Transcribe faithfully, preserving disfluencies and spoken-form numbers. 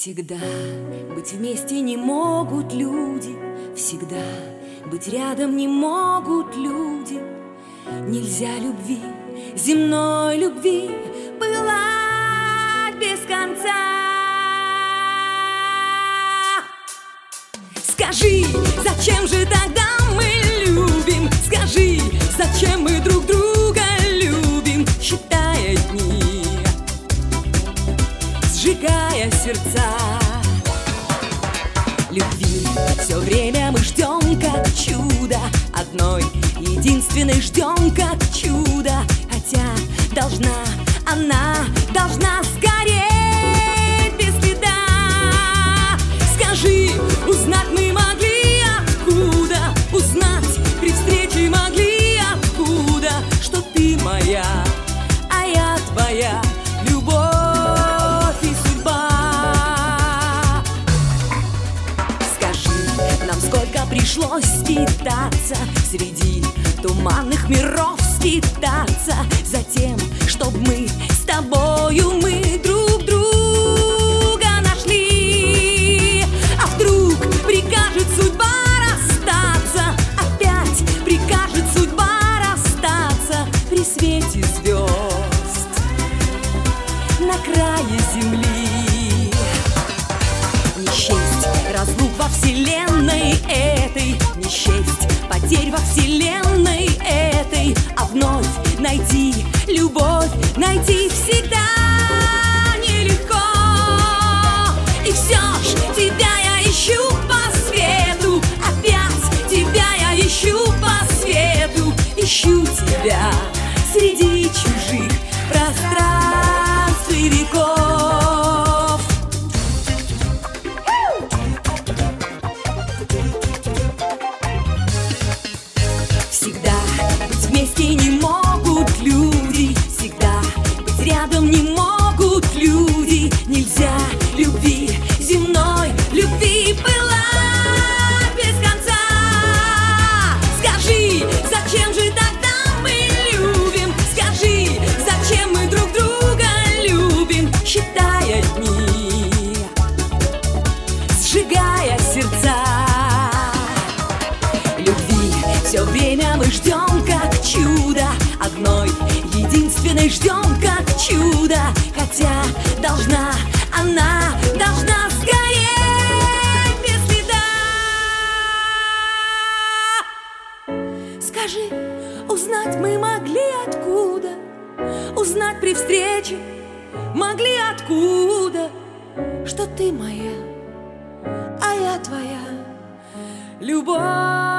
Всегда быть вместе не могут люди, всегда быть рядом не могут люди. Нельзя любви, земной любви, пылать без конца. Скажи, зачем же тогда мы любим? Скажи, зачем мы друг друга любим? Считая дни, сжигая сердца. Любви все время мы ждем как чудо, одной единственной ждем как чудо. Хотя должна, она должна сгореть без следа. Скажи, узнать мы могли откуда? Узнать при встрече могли откуда? Что ты моя, а я твоя, любовь и судьба. Скажи, нам сколько пришлось скитаться, среди туманных миров скитаться, за тем, чтоб мы с тобою мы друг друга нашли. А вдруг прикажет судьба расстаться, опять прикажет судьба расстаться при свете звезд на крае земли. Не счесть разлук во вселенной этой, не счесть потерь во вселенной этой, а вновь найти любовь, найти всегда нелегко. И все ж тебя я ищу по свету, опять тебя я ищу по свету, ищу тебя среди чужих пространств и веков. Всегда быть вместе не могут люди, всегда быть рядом не могут люди. Нельзя любви, земной любви, пылать без конца. Скажи, зачем же тогда мы любим? Скажи, зачем мы друг друга любим? Считая дни, сжигая сердца. Любви все время мы ждем как чудо, одной единственной ждем как чудо. Хотя должна, она должна сгореть без следа. Скажи, узнать мы могли откуда? Узнать при встрече могли откуда? Что ты моя, а я твоя, любовь